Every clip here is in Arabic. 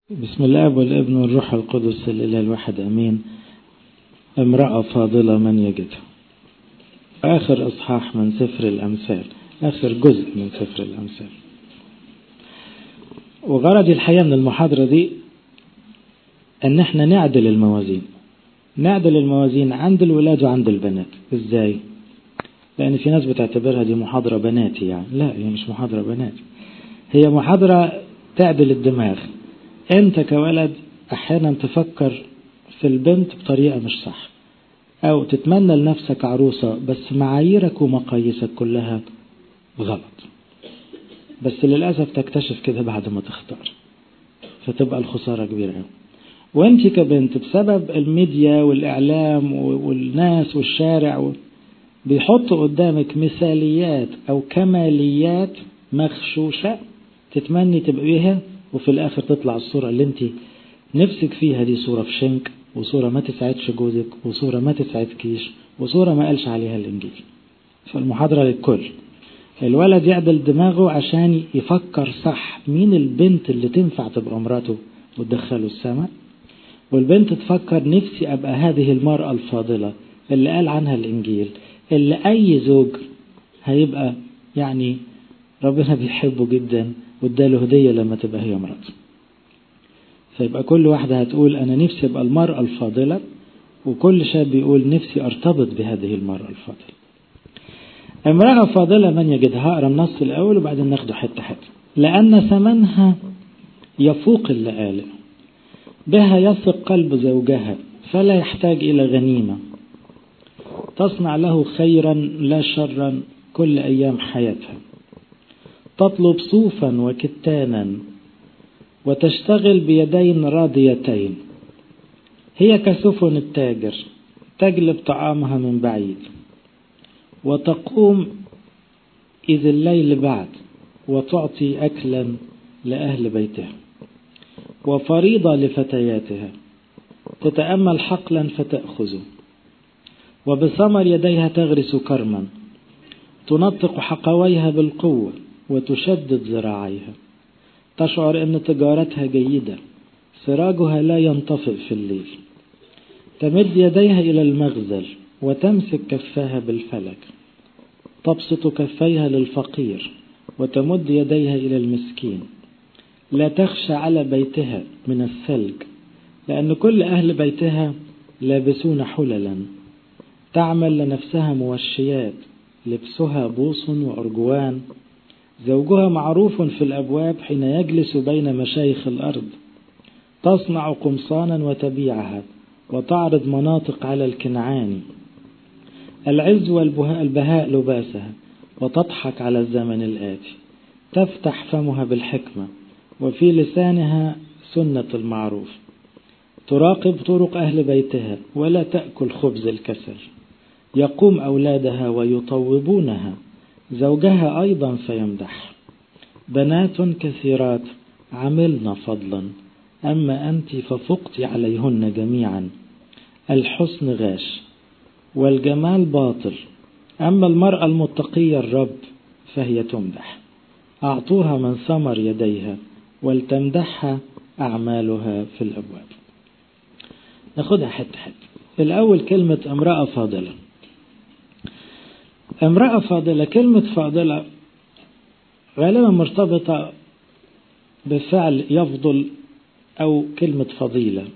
بسم الله والابن والروح القدس الإله الواحد أمين. امرأة فاضلة من يجدها. آخر إصحاح من سفر الأمثال، آخر جزء من سفر الأمثال. وغرضي الحقيقة من المحاضرة دي أن احنا نعدل الموازين عند الولاد وعند البنات. إزاي؟ لأن في ناس بتعتبرها دي محاضرة بناتي، يعني لا، هي مش محاضرة بناتي، هي محاضرة تعدل الدماغ. أنت كولد أحيانا تفكر في البنت بطريقة مش صح، أو تتمنى لنفسك عروسة بس معاييرك ومقاييسك كلها غلط، بس للأسف تكتشف كده بعد ما تختار، فتبقى الخسارة كبيرة. وانت كبنت بسبب الميديا والإعلام والناس والشارع بيحطوا قدامك مثاليات أو كماليات مغشوشة تتمني تبقيها، وفي الآخر تطلع الصورة اللي انت نفسك فيها دي صورة في شنك، وصورة ما تسعدش جوزك، وصورة ما تسعدكيش، وصورة ما قالش عليها الإنجيل. فالمحاضرة للكل. الولد يعدل دماغه عشان يفكر صح مين البنت اللي تنفع تبقى مراته وتدخله السماء، والبنت تفكر نفسي أبقى هذه المرأة الفاضلة اللي قال عنها الإنجيل، اللي أي زوج هيبقى يعني ربنا بيحبه جدا واداله هدية لما تبقى هي مراته. فيبقى كل واحدة هتقول أنا نفسي أبقى المرأة الفاضلة، وكل شاب يقول نفسي أرتبط بهذه المرأة الفاضلة. امرأة فاضلة من يجدها. أقرأ النص الأول وبعدين ناخده حتة حتة. لأن ثمنها يفوق اللآلئ، بها يثق قلب زوجها فلا يحتاج إلى غنيمة، تصنع له خيرا لا شرا كل أيام حياتها، تطلب صوفا وكتانا وتشتغل بيدين راضيتين، هي كسفن التاجر تجلب طعامها من بعيد، وتقوم إذ الليل بعد وتعطي أكلا لأهل بيتها، وفريضة لفتياتها، تتأمل حقلا فتأخذه، وبثمر يديها تغرس كرما، تنطق حقويها بالقوة وتشدد ذراعيها، تشعر أن تجارتها جيدة، سراجها لا ينطفئ في الليل، تمد يديها إلى المغزل وتمسك كفاها بالفلك، تبسط كفيها للفقير وتمد يديها إلى المسكين، لا تخشى على بيتها من الثلج لأن كل أهل بيتها لابسون حللا، تعمل لنفسها موشيات لبسها بوص وأرجوان، زوجها معروف في الأبواب حين يجلس بين مشايخ الأرض، تصنع قمصانا وتبيعها وتعرض مناطق على الكنعاني، العز والبهاء لباسها وتضحك على الزمن الآتي، تفتح فمها بالحكمة وفي لسانها سنة المعروف، تراقب طرق أهل بيتها ولا تأكل خبز الكسل، يقوم أولادها ويطوبونها، زوجها أيضا فيمدح، بنات كثيرات عملن فضلا، أما أنت ففقت عليهن جميعا، الحسن غاش والجمال باطل، أما المرأة المتقية الرب فهي تمدح، أعطوها من ثمر يديها ولتمدحها أعمالها في الأبواب. ناخدها حتة حتة. الأول كلمة امرأة فاضلة. امرأة فاضلة، كلمة فاضلة غالبا مرتبطة بفعل يفضل أو كلمة فضيلة.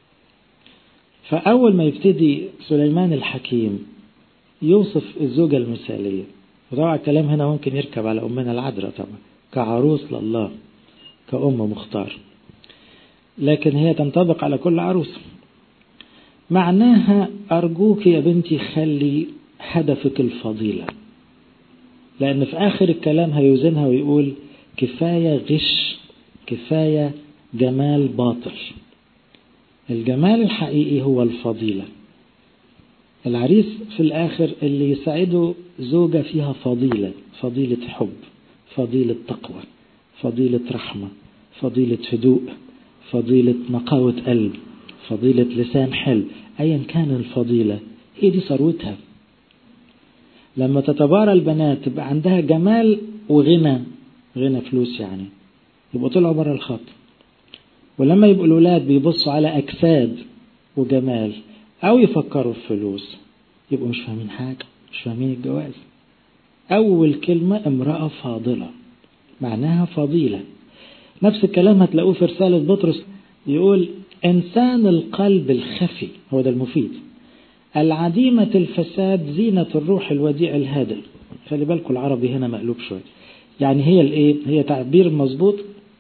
فأول ما يبتدي سليمان الحكيم يوصف الزوجة المثالية، وطبعا الكلام هنا ممكن يركب على أمنا العذراء طبعا كعروس لله، كأم مختار، لكن هي تنطبق على كل عروس. معناها أرجوك يا بنتي خلي هدفك الفضيلة، لأن في آخر الكلام هيوزنها ويقول كفاية غش، كفاية جمال باطل. الجمال الحقيقي هو الفضيلة. العريس في الآخر اللي يساعده زوجة فيها فضيلة، فضيلة حب، فضيلة تقوى، فضيلة رحمة، فضيلة هدوء، فضيلة نقاوة قلب، فضيلة لسان حلو، أيا كان الفضيلة هي دي ثروتها. لما تتبارى البنات تبقى عندها جمال وغنى، غنى فلوس يعني، يبقى طلعوا بره الخط. ولما يبقوا الولاد بيبصوا على أجساد وجمال أو يفكروا في فلوس يبقوا مش فاهمين حاجة، مش فاهمين الجواز. أول كلمة امرأة فاضلة معناها فضيلة. نفس الكلام هتلاقوه في رسالة بطرس، يقول إنسان القلب الخفي، هو ده المفيد، العديمة الفساد، زينة الروح الوديع الهادئ. خلي بالكم العربي هنا مقلوب شوية، يعني هي الايه، هي تعبير مظبوط،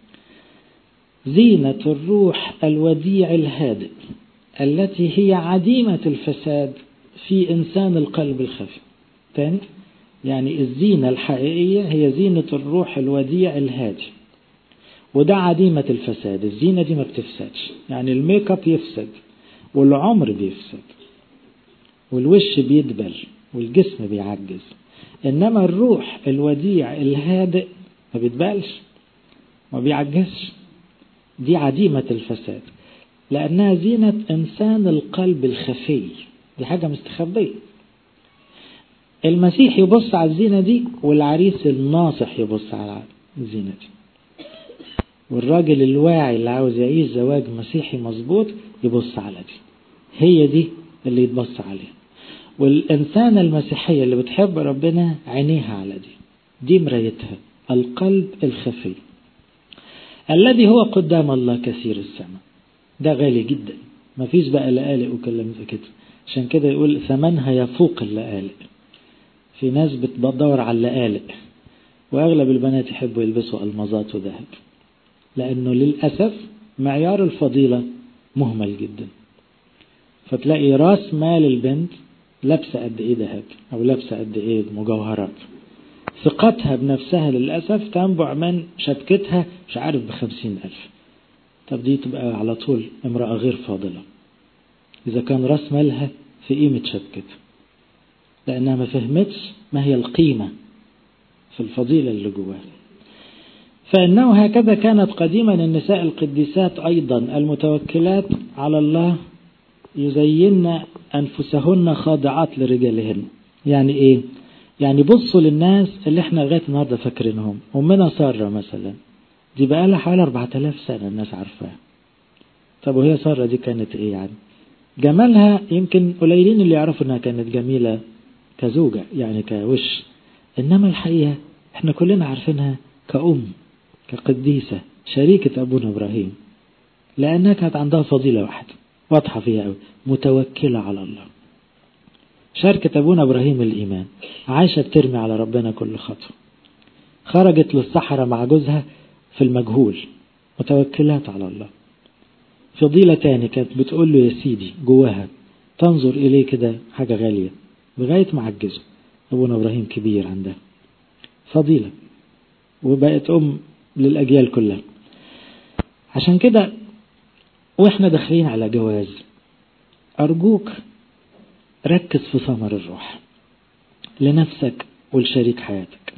زينة الروح الوديع الهادئ التي هي عديمة الفساد في إنسان القلب الخفي. تاني، يعني الزينة الحقيقية هي زينة الروح الوديع الهادئ، وده عديمة الفساد. الزينة دي ما بتفسدش، يعني الميك اب يفسد والعمر بيفسد والوش بيدبل والجسم بيعجز، إنما الروح الوديع الهادئ ما بيدبلش ما بيعجزش. دي عديمة الفساد لأنها زينة إنسان القلب الخفي، دي حاجة مستخبية. المسيح يبص على الزينة دي، والعريس الناصح يبص على الزينة دي، والراجل الواعي اللي عاوز يعيش زواج مسيحي مظبوط يبص على دي، هي دي اللي يتبص عليها. والإنسان المسيحية اللي بتحب ربنا عينيها على دي مرايتها، القلب الخفي الذي هو قدام الله كثير السماء. ده غالي جدا، ما فيش بقى لقالق وكلام زي كده، عشان كده يقول ثمنها يفوق اللقالق. في ناس بتدور على اللقالق، وأغلب البنات يحبوا يلبسوا ألمازات وذهب، لأنه للأسف معيار الفضيلة مهمل جدا. فتلاقي راس مال البنت لابسة قد إيه ذهب أو لابسة قد إيه مجوهرات، ثقتها بنفسها للأسف تنبع من شبكتها مش عارف ب50,000. طب دي تبقى على طول امرأة غير فاضلة إذا كان راس مالها في قيمة شبكتها، لأنها ما فهمتش ما هي القيمة في الفضيلة اللي جواها. فإنه هكذا كانت قديما النساء القديسات أيضا المتوكلات على الله يزين أنفسهن خاضعات لرجالهن. يعني إيه؟ يعني بصوا للناس اللي احنا لغاية النهاردة فاكرينهم. أمنا سارة مثلا دي بقى لها حوالي 4000 سنة الناس عارفاها. طب وهي سارة دي كانت إيه يعني؟ جمالها يمكن قليلين اللي يعرفوا أنها كانت جميلة كزوجة يعني كوش، إنما الحقيقة احنا كلنا عارفينها كأم، كقديسة، شريكة أبونا إبراهيم، لأنها كانت عندها فضيلة واحدة واضحة فيها أوي، متوكلة على الله. شاركة أبونا إبراهيم الإيمان، عايشة بترمي على ربنا كل خطوة. خرجت للصحراء مع جوزها في المجهول، متوكلات على الله. فضيلة تاني كانت بتقول له يا سيدي جواها، تنظر إليه كده حاجة غالية لغاية ما عجزه. أبونا إبراهيم كبير عندها فضيلة، وبقت أم للأجيال كلها. عشان كده وإحنا داخلين على جواز أرجوك ركز في ثمر الروح لنفسك ولشريك حياتك.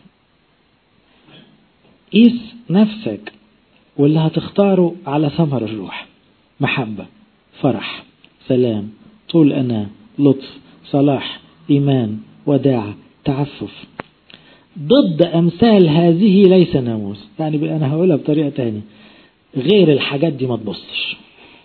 قيس نفسك واللي هتختاره على ثمر الروح، محبة، فرح، سلام، طول أنا، لطف، صلاح، إيمان، وداعة، تعفف. ضد أمثال هذه ليس ناموس. يعني أنا هقولها بطريقة تانية، غير الحاجات دي ما تبصش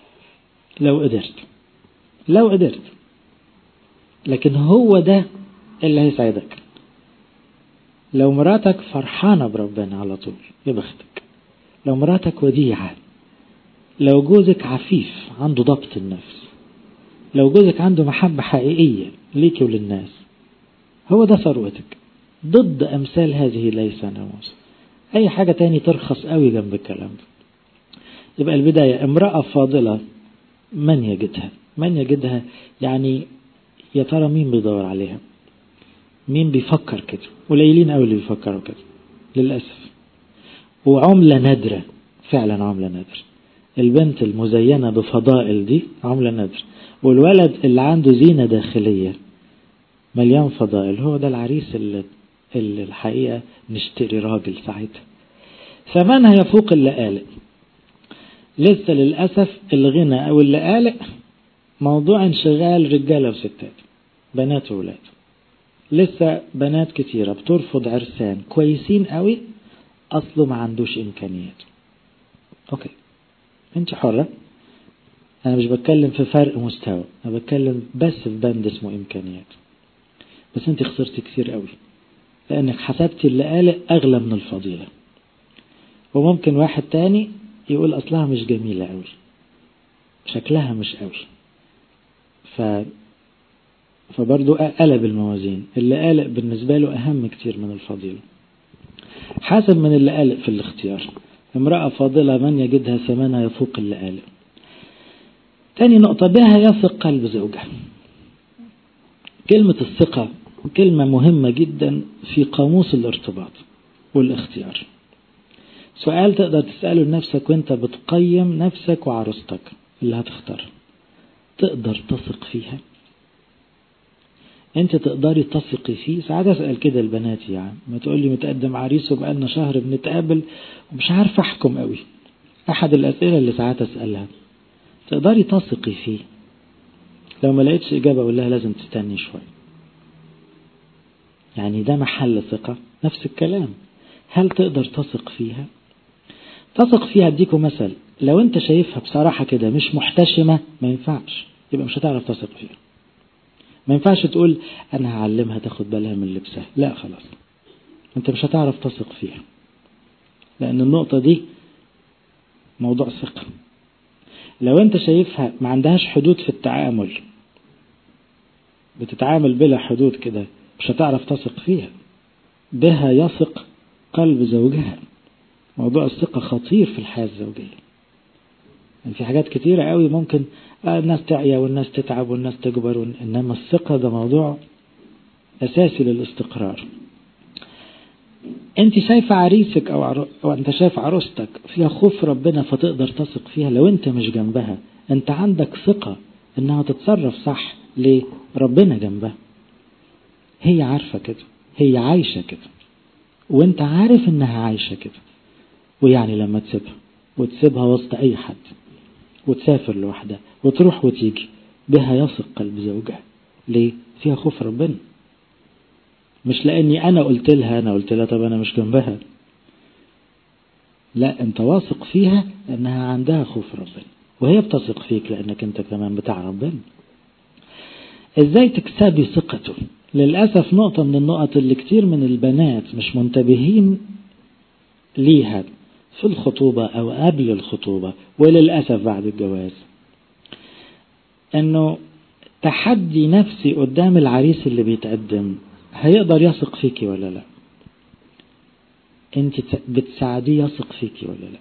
لو قدرت، لكن هو ده اللي هيساعدك. لو مراتك فرحانة بربنا على طول يبختك، لو مراتك وديعة، لو جوزك عفيف عنده ضبط النفس، لو جوزك عنده محبة حقيقية ليك وللناس، هو ده ثروتك. ضد أمثال هذه ليس ناموس. أي حاجة تاني ترخص قوي جنب الكلام ده. يبقى البداية امرأة فاضلة، من يجدها يعني يا ترى مين بيدور عليها، مين بيفكر كده؟ قليلين قوي اللي بيفكروا كده للأسف. وعملة نادرة، فعلا عملة نادرة. البنت المزينة بفضائل دي عملة نادرة، والولد اللي عنده زينة داخلية مليان فضائل هو ده العريس اللي الحقيقة نشتري راجل ساعتها. ثمنها يفوق اللقالق. لسه للأسف الغنى أو اللقالق موضوع انشغال رجالة وستات، بنات وولاد. لسه بنات كتيرة بترفض عرسان كويسين قوي أصله ما عندوش إمكانيات. أوكي، انت حرة. انا مش بتكلم في فرق مستوى، انا بتكلم بس في بند اسمه امكانيات. بس انت خسرتي كتير قوي، لانك حسبتي اللي قال اغلى من الفضيلة. وممكن واحد تاني يقول اصلها مش جميلة قوي، شكلها مش قوي، فبرضو قلب الموازين. اللي قال بالنسبة له اهم كتير من الفضيلة. حاسب من اللي قال في الاختيار. امرأة فاضلة من يجدها ثمنها يفوق اللي قال. تاني نقطة، بها يثق قلب زوجها. كلمة الثقة كلمة مهمة جدا في قاموس الارتباط والاختيار. سؤال تقدر تسأله لنفسك وانت بتقيم نفسك وعروستك اللي هتختار، تقدر تثق فيها؟ انت تقدري تثقي فيه؟ ساعات اسأل كده البنات، يعني ما تقول لي متقدم عريس وبقالنا شهر بنتقابل ومش عارف احكم قوي. احد الاسئلة اللي ساعات اسألها، تقدري تثقي فيه؟ لو ما لقيتش اجابة اقول لها لازم تستني شوي. يعني ده محل ثقة. نفس الكلام، هل تقدر تثق فيها؟ تثق فيها. اديكم مثل، لو انت شايفها بصراحة كده مش محتشمة ما ينفعش، يبقى مش هتعرف تثق فيها. ما ينفعش تقول انا هعلمها تاخد بالها من لبسها، لا خلاص، انت مش هتعرف تثق فيها، لان النقطة دي موضوع ثقة. لو انت شايفها ما عندهاش حدود في التعامل، بتتعامل بلا حدود كده، مش هتعرف تثق فيها. بها يثق قلب زوجها. موضوع الثقة خطير في الحياة الزوجية. يعني في حاجات كتيرة قوي ممكن الناس تعيا والناس تتعب والناس تكبر، إنما الثقة ده موضوع أساسي للاستقرار. أنت شايف عريسك أو أنت شايف عروستك فيها خوف ربنا فتقدر تثق فيها. لو أنت مش جنبها أنت عندك ثقة إنها تتصرف صح. ليه؟ ربنا جنبها، هي عارفة كده، هي عايشة كده، وأنت عارف إنها عايشة كده. ويعني لما تسيبها وسط أي حد وتسافر لوحدها وتروح وتيجي، بها يثق قلب زوجها. ليه؟ فيها خوف ربنا. مش لأني أنا قلت لها طب أنا مش جنبها، لا، أنت واثق فيها أنها عندها خوف ربنا، وهي بتثق فيك لأنك أنت كمان بتاع ربنا. إزاي تكسبي ثقته؟ للأسف نقطة من النقط اللي كتير من البنات مش منتبهين ليها في الخطوبة أو قبل الخطوبة، وللأسف بعد الجواز، أنه تحدي نفسي قدام العريس اللي بيتقدم، هيقدر يثق فيكي ولا لا؟ أنت بتساعديه يثق فيكي ولا لا؟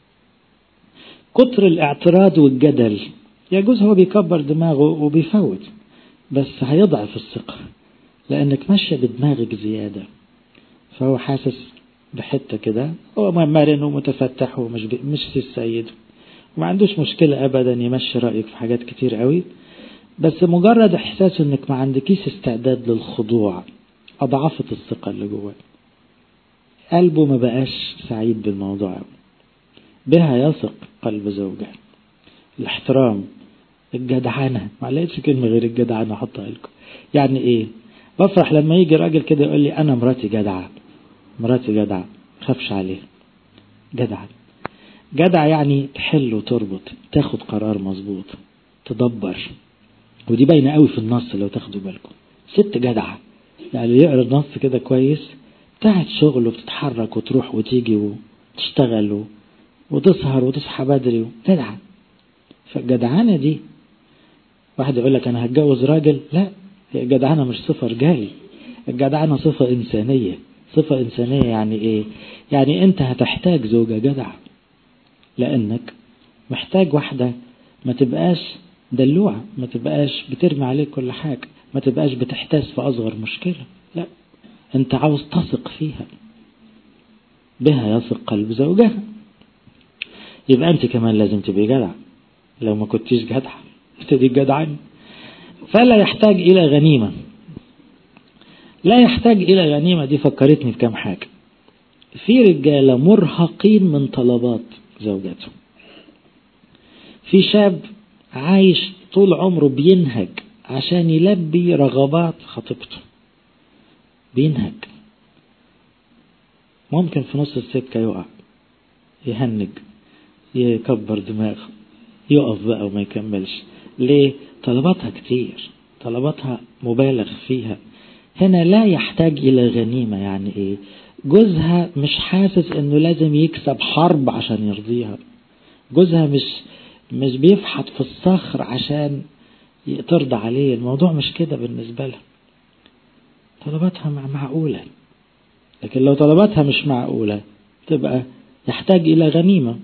كتر الاعتراض والجدل يجوز هو بيكبر دماغه وبيفوت، بس هيضعف الثقة لأنك ماشية بدماغك زيادة. فهو حاسس بحتة كده، هو مرن ومتفتح ومش السيد، وما عندوش مشكلة أبدا يمشي رأيك في حاجات كتير قوي، بس مجرد إحساس إنك ما عندكيش استعداد للخضوع أضعفت الثقة اللي جواه. قلبه ما بقاش سعيد بالموضوع. بها يثق قلب زوجها. الاحترام، الجدعنة، ما لقيتش كلمة غير الجدعنة أحطها لكم. يعني إيه؟ بفرح لما يجي راجل كده يقول لي أنا مراتي جدعة، مراتي جدعة، خافش عليه. جدع يعني تحل وتربط، تاخد قرار مظبوط، تدبر. ودي باينة قوي في النص لو تاخدوا بالكم. ست جدعة يعني يقرأ النص كده كويس، بتاعت شغل وبتتحرك وتروح وتيجي وتشتغل وتسهر وتصحى بدري، جدعة. فالجدعانة دي، واحد يقول لك أنا هتجوز راجل، لا، الجدعانة مش صفة رجالي، الجدعانة صفة إنسانية. صفة إنسانية يعني إيه؟ يعني أنت هتحتاج زوجة جدعة، لأنك محتاج واحدة ما تبقاش دلوعة، ما تبقاش بترمي عليك كل حاجة، ما تبقاش بتحتاس في أصغر مشكلة، لا، أنت عاوز تثق فيها. بها يثق قلب زوجها. يبقى أنت كمان لازم تبقي جدع. لو ما كنتيش جدع ابتدي جدعان. فلا يحتاج إلى غنيمة. لا يحتاج إلى غنيمة دي فكرتني بكم حاجة. في رجالة مرهقين من طلبات زوجته. في شاب عايش طول عمره بينهج عشان يلبي رغبات خطيبته، بينهج، ممكن في نص السكة يقع، يهنج، يكبر دماغه، يقف بقى وما يكملش. ليه؟ طلباتها كتير، طلباتها مبالغ فيها. هنا لا يحتاج إلى غنيمة. يعني إيه؟ جوزها مش حاسس إنه لازم يكسب حرب عشان يرضيها. جوزها مش بيفحط في الصخر عشان ترضى عليه. الموضوع مش كده بالنسبة لها. طلباتها معقولة. لكن لو طلباتها مش معقولة تبقى يحتاج إلى غنيمة.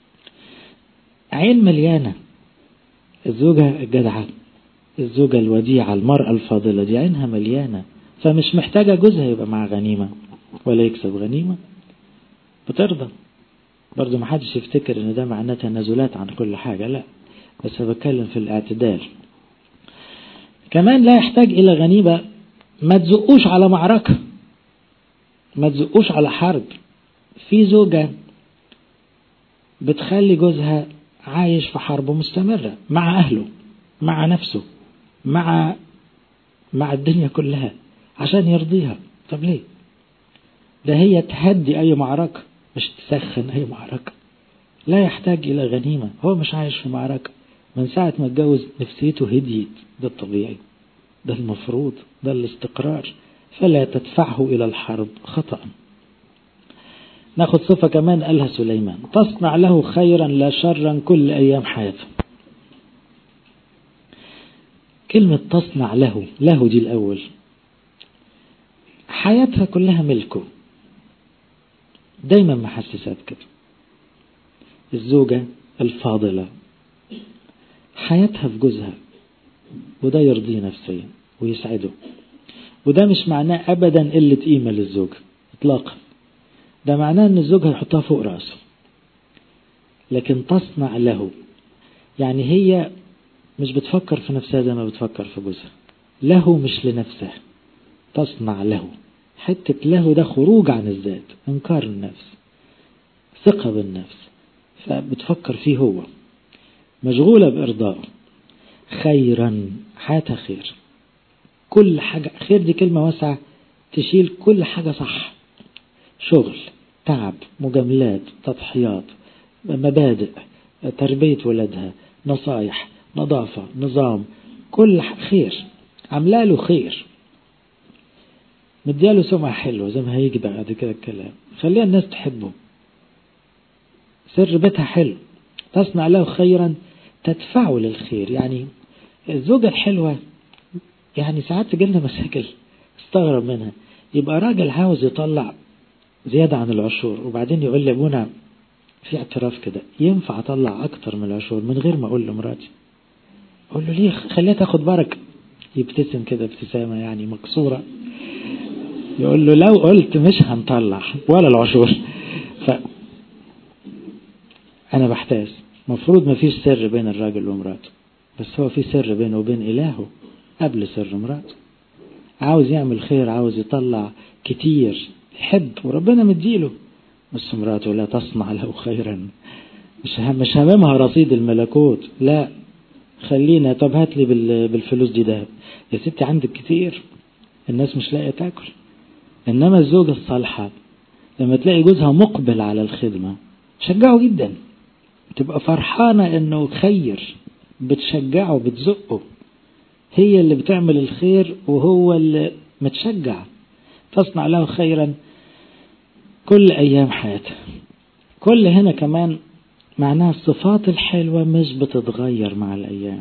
عين مليانة. الزوجة الجدعة، الزوجة الوديعة، المرأة الفاضلة دي عينها مليانة، فمش محتاجة جوزها يبقى مع غنيمة ولا يكسب غنيمة، بترضى. برضو محدش يفتكر ان ده معناه تنازلات عن كل حاجة، لا، بس بتكلم في الاعتدال. كمان لا يحتاج إلى غنيمة. ما تزقوش على معركة، ما تزقوش على حرب. في زوجة بتخلي جوزها عايش في حرب مستمرة مع أهله، مع نفسه، مع الدنيا كلها عشان يرضيها. طب ليه؟ ده هي تهدي أي معركة مش تسخن أي معركة. لا يحتاج إلى غنيمة. هو مش عايش في معركة. من ساعة ما اتجوز نفسيته هديت. ده الطبيعي، ده المفروض، ده الاستقرار. فلا تدفعه إلى الحرب خطأ. ناخد صفة كمان قالها سليمان: تصنع له خيرا لا شرا كل أيام حياته. كلمة تصنع له، له دي الأول، حياتها كلها ملكه. دايما محسسات كده. الزوجة الفاضلة حياتها في جوزها، وده يرضيه نفسيا ويسعده. وده مش معناه أبدا قلة قيمة للزوج إطلاقا. ده معناه أن الزوج هيحطها فوق رأسه. لكن تصنع له يعني هي مش بتفكر في نفسها زي ما بتفكر في جوزها. له مش لنفسها. تصنع له. حتة له ده خروج عن الذات، انكار النفس، ثقة بالنفس. فبتفكر فيه هو، مشغولة بإرضائه. خيرا، حياتها خير. كل حاجة خير دي كلمة واسعة تشيل كل حاجة صح. شغل، تعب، مجاملات، تضحيات، مبادئ، تربية ولادها، نصايح، نظافة، نظام، كل خير. عامله له خير، مدياله سمعة حلوة زي ما هيجي بعد كده الكلام. خليها الناس تحبه. سر بيتها حلو. تصنع له خيرا تدفعه للخير. يعني الزوجة الحلوة يعني ساعات تجيلنا مشاكل استغرب منها. يبقى راجل عاوز يطلع زيادة عن العشور، وبعدين يقول لي ابونا في اعتراف كده: ينفع اطلع اكتر من العشور من غير ما اقول لمراتي؟ اقول له ليه؟ خليها تاخد بركة. يبتسم كده ابتسامة يعني مكسورة. يقول له لو قلت مش هنطلع ولا العشور. انا بحتاج. مفروض ما فيش سر بين الراجل ومراته، بس هو في سر بينه وبين إلهه قبل سر مراته. عاوز يعمل خير، عاوز يطلع كتير، يحب وربنا مديله، بس مراته لا تصنع له خيرا. مش هممها رصيد الملكوت، لا. خلينا، طب هات لي بالفلوس دي دهب. يا ستي عندك كتير، الناس مش لاقيه تاكل. انما الزوجة الصالحة لما تلاقي جوزها مقبل على الخدمة تشجعه جدا، تبقى فرحانة انه خير، بتشجعه بتزقه. هي اللي بتعمل الخير وهو اللي متشجع. تصنع له خيرا كل أيام حياته. كل هنا كمان معناها الصفات الحلوة مش بتتغير مع الأيام.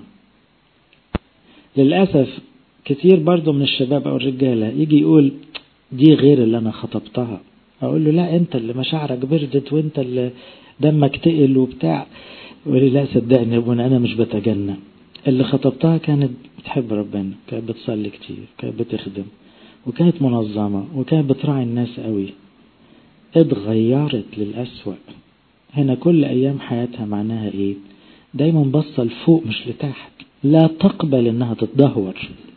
للأسف كتير برضو من الشباب أو الرجالة يجي يقول دي غير اللي أنا خطبتها. أقول له لا، أنت اللي مشاعرك بردت وأنت اللي دمك تقل وبتاع. يقول لي لا صدقني يا ابونا أنا مش بتجنى. اللي خطبتها كانت بتحب ربنا، كانت بتصلي كتير، كانت بتخدم، وكانت منظمة، وكانت بتراعي الناس قوي. اتغيرت للأسوأ. هنا كل أيام حياتها معناها إيه؟ دايما بصة لفوق مش لتحت، لا تقبل إنها تتدهور.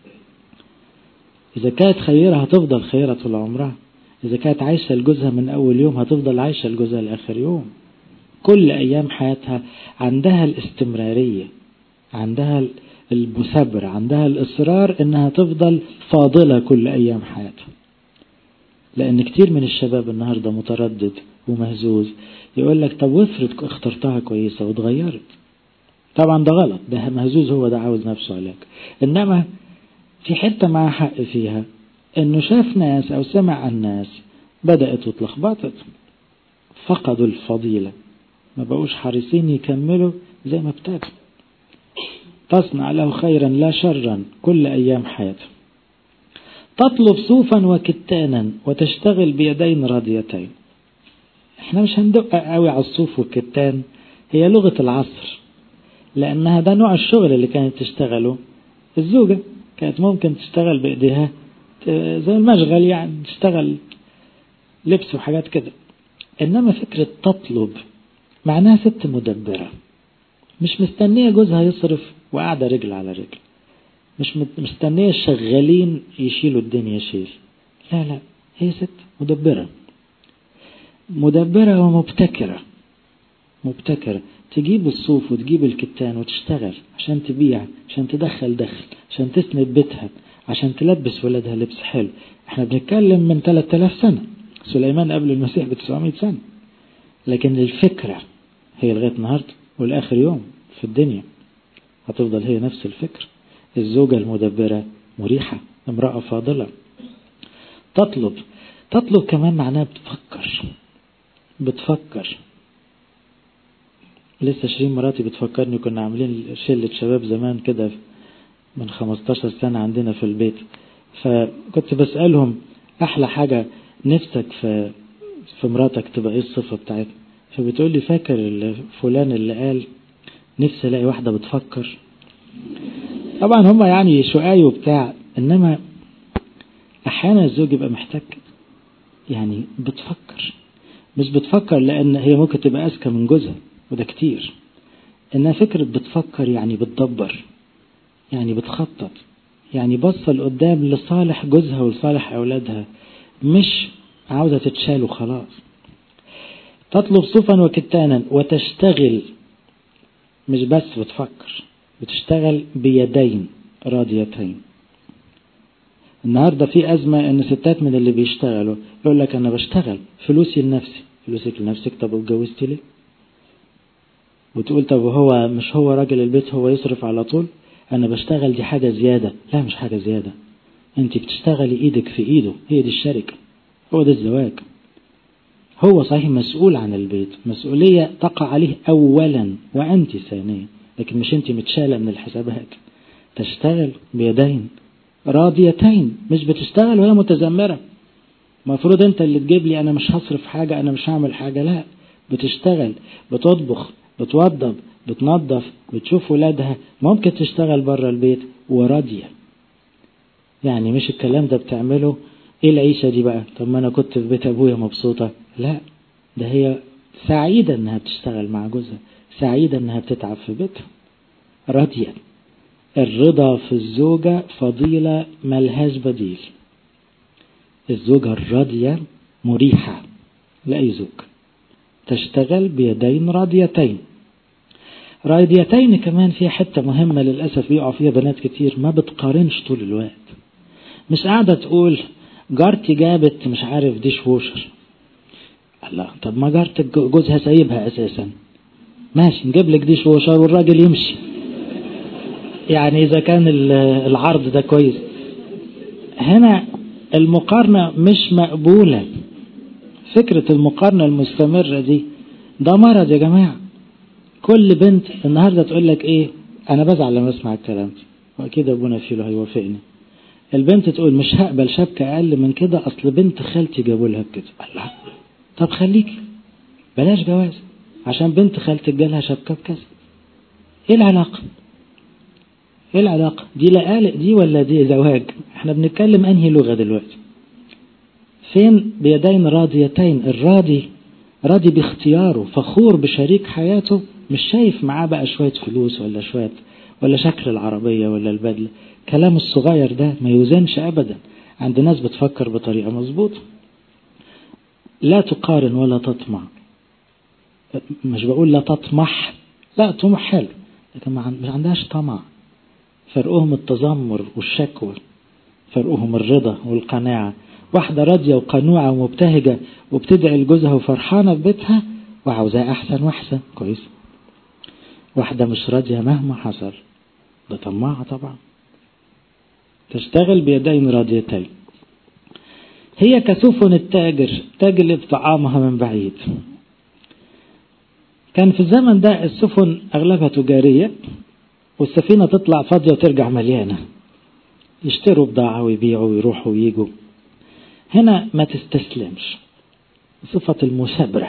إذا كانت خيرة هتفضل خيرة طول عمرها. إذا كانت عايشة لجوزها من أول يوم هتفضل عايشة لجوزها لآخر يوم. كل أيام حياتها عندها الاستمرارية، عندها المثابرة، عندها الإصرار إنها تفضل فاضلة كل أيام حياتها. لأن كتير من الشباب النهاردة متردد ومهزوز، يقول لك طب وافرض اخترتها كويسة واتغيرت، طبعا ده غلط، ده مهزوز، هو ده عاوز نفسه علاج. إنما في حتة مع حق فيها، إنه شاف ناس أو سمع عن ناس بدأت واتلخبطت، فقدوا الفضيلة، ما بقوش حريصين يكملوا زي ما ابتدوا. تصنع له خيرا لا شرا كل أيام حياته. تطلب صوفا وكتانا وتشتغل بيدين راضيتين. احنا مش هندق قوي على الصوف والكتان، هي لغة العصر، لأنها ده نوع الشغل اللي كانت تشتغله الزوجة. كانت ممكن تشتغل بإيديها زي المشغل، يعني تشتغل لبس وحاجات كده. إنما فكرة تطلب معناها ست مدبرة، مش مستنية جوزها يصرف وقاعدة رجل على رجل، مش مستنية الشغالين يشيلوا الدنيا شيل، لا لا، هي ست مدبرة، مدبرة ومبتكرة. مبتكرة تجيب الصوف وتجيب الكتان وتشتغل عشان تبيع، عشان تدخل دخل، عشان تسند بيتها، عشان تلبس ولادها لبس حلو. احنا بنتكلم من 3000 سنة، سليمان قبل المسيح ب900 سنة، لكن الفكرة هي لغاية النهاردة والآخر يوم في الدنيا هتفضل هي نفس الفكرة. الزوجة المدبرة مريحة، امرأة فاضلة. تطلب كمان معناها بتفكر. لسه شيرين مراتي بتفكرني، كنا عاملين شلة شباب زمان كده من 15 سنة عندنا في البيت، فكنت بسألهم أحلى حاجة نفسك في مراتك تبقى ايه الصفة بتاعتها، فبتقول لي فاكر فلان اللي قال نفسي الاقي واحدة بتفكر. طبعا هم يعني شقاي وبتاع، انما احيانا الزوج يبقى محتاج يعني بتفكر، مش بتفكر لان هي ممكن تبقى اذكى من جوزها وده كتير، انها فكرة بتفكر يعني بتدبر، يعني بتخطط، يعني بصة لقدام لصالح جوزها ولصالح اولادها، مش عاوزة تتشال وخلاص. تطلب صوفا وكتانا وتشتغل، مش بس بتفكر، بتشتغل بيدين راضيتين. النهاردة في أزمة إن ستات من اللي بيشتغلوا يقول لك أنا بشتغل فلوسي لنفسي. فلوسك لنفسك؟ طب اتجوزتي ليه؟ وتقول طب هو مش هو راجل البيت هو يصرف على طول؟ أنا بشتغل دي حاجة زيادة. لا مش حاجة زيادة، أنت بتشتغلي إيدك في إيده، هي دي الشركة، هو ده الزواج. هو صحيح مسؤول عن البيت، مسؤولية تقع عليه أولا وأنت ثانيا، لكن مش أنت متشالة من الحسابات. تشتغل بيدين راضيتين، مش بتشتغل وهي متذمرة. مفروض أنت اللي تجيب لي، أنا مش هصرف حاجة، أنا مش هعمل حاجة. لا، بتشتغل، بتطبخ، بتوضب، بتنظف، بتشوف ولادها، ممكن تشتغل برا البيت وراضية. يعني مش الكلام ده بتعمله ايه العيشة دي بقى؟ طب ما انا كنت في بيت ابويا مبسوطة. لا، ده هي سعيدة انها بتشتغل مع جوزها، سعيدة انها بتتعب في بيتها، راضية. الرضا في الزوجة فضيلة ملهاش بديل. الزوجة الراضية مريحة لأي زوج. تشتغل بيدين راضيتين. راضيتين كمان فيها حتة مهمة للأسف بيقع فيها بنات كتير، ما بتقارنش طول الوقت. مش قاعدة تقول جارتي جابت مش عارف ديش ووشر. الله، طب ما جارتك جوزها سايبها أساسا، ماشي نجيب لك ديش ووشر والراجل يمشي، يعني إذا كان العرض ده كويس. هنا المقارنة مش مقبولة. فكرة المقارنة المستمرة دي ده مرض يا جماعة. كل بنت النهاردة تقول لك ايه، انا بزعل لما اسمع الكلام ده، واكيد ابونا فيلو هيوافقني. البنت تقول مش هقبل شبكة اقل من كده، اصل بنت خالتي جابوا لها كده. الله، طب خليكي بلاش جواز عشان بنت خالتك جالها شبكة بكذا. ايه العلاقة؟ ايه العلاقة دي؟ لقالق دي ولا دي زواج؟ احنا بنتكلم انهي لغة دلوقتي؟ فين بيدين راضيتين؟ الراضي راضي باختياره، فخور بشريك حياته، مش شايف معاه بقى شوية فلوس ولا شوية ولا شكل العربية ولا البدلة. كلام الصغير ده ما يوزنش أبدا عند ناس بتفكر بطريقة مظبوطة. لا تقارن ولا تطمع. مش بقول لا تطمح، لا طمح حلو، لكن ما عندهاش طمع. فرقهم التذمر والشكوى، فرقهم الرضا والقناعة. واحدة راضية وقنوعة ومبتهجة وبتدعي لجوزها وفرحانة في بيتها وعاوزاه أحسن وأحسن، كويس. واحدة مش راضية مهما حصل، ده طماعة طبعا. تشتغل بيدين راضيتين. هي كسفن التاجر تجلب طعامها من بعيد. كان في الزمن ده السفن أغلبها تجارية، والسفينة تطلع فاضية وترجع مليانة، يشتروا بضاعة ويبيعوا ويروحوا وييجوا. هنا ما تستسلمش، صفة المثابرة،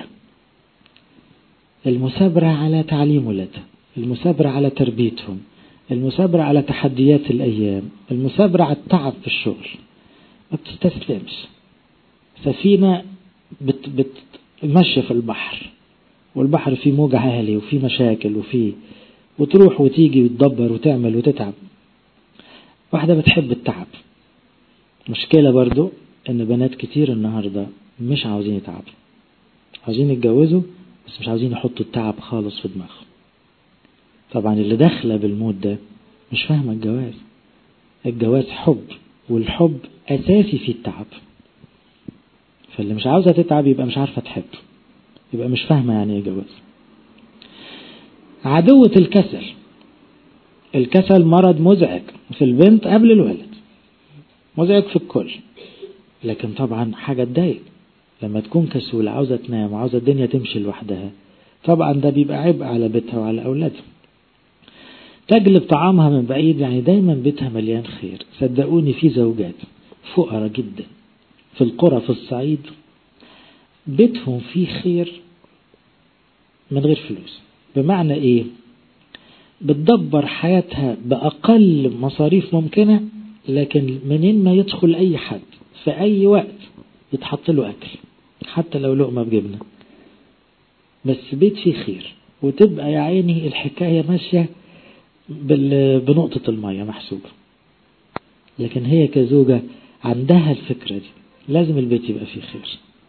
المثابرة على تعليم ولادها، المثابرة على تربيتهم، المثابرة على تحديات الأيام، المثابرة على التعب في الشغل. ما بتستسلمش. سفينة بتمشي في البحر، والبحر فيه موج عالي وفيه مشاكل وتروح وتيجي وتدبر وتعمل وتتعب. واحدة بتحب التعب. مشكلة برضو ان بنات كتير النهاردة مش عاوزين يتعبوا، عاوزين يتجوزوا بس مش عاوزين يحطوا التعب خالص في دماغهم. طبعا اللي داخله بالمود ده مش فاهمة الجواز. الجواز حب، والحب أساسي في التعب. فاللي مش عاوزة تتعب يبقى مش عارفة تحب، يبقى مش فاهمة يعني ايه جواز. عدوة الكسل. الكسل مرض مزعج في البنت قبل الولد، مزعج في الكل، لكن طبعا حاجة تضايق لما تكون كسولة عاوزة تنام وعاوزة الدنيا تمشي لوحدها. طبعا ده بيبقى عبء على بيتها وعلى أولادها. تجلب طعامها من بعيد، يعني دايما بيتها مليان خير. صدقوني في زوجات فقراء جدا في القرى في الصعيد بيتهم فيه خير من غير فلوس. بمعنى ايه؟ بتدبر حياتها بأقل مصاريف ممكنة، لكن منين ما يدخل أي حد في أي وقت يتحط له أكل، حتى لو لقمة بجبنة، بس بيت فيه خير. وتبقى يا عيني الحكاية ماشية بنقطة المية محسوبة. لكن هي كزوجة عندها الفكرة دي، لازم البيت يبقى فيه خير.